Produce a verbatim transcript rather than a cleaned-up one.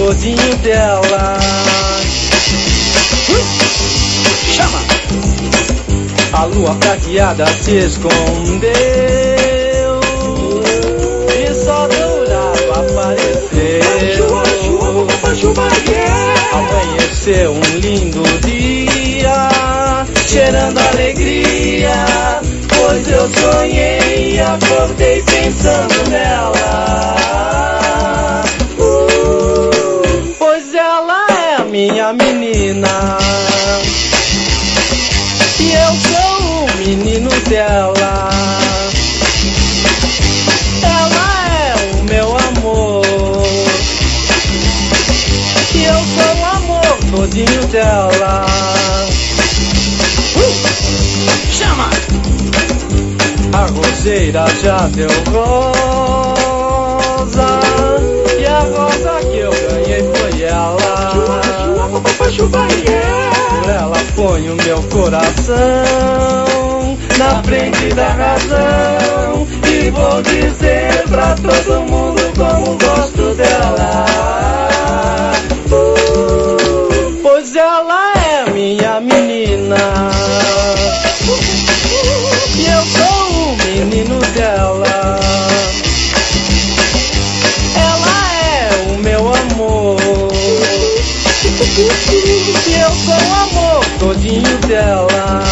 todinho dela. uh, Chama! A lua prateada se escondeu e só dourado apareceu. Amanheceu um lindo dia, cheirando alegria, pois eu sonhei e acordei pensando nela. uh, Pois ela é a minha menina e eu sou o menino dela. Ela é o meu amor e eu sou o amor todinho dela. uh, Chama! A roseira já deu rosa e a rosa que eu ganhei foi ela. Chuva, chuva, papai, chuva, yeah. Por ela ponho meu coração na frente da razão e vou dizer pra todo mundo como gosto dela. uh, Pois ela é minha menina e eu sou o menino dela. Ela é o meu amor e eu sou o amor todinho dela.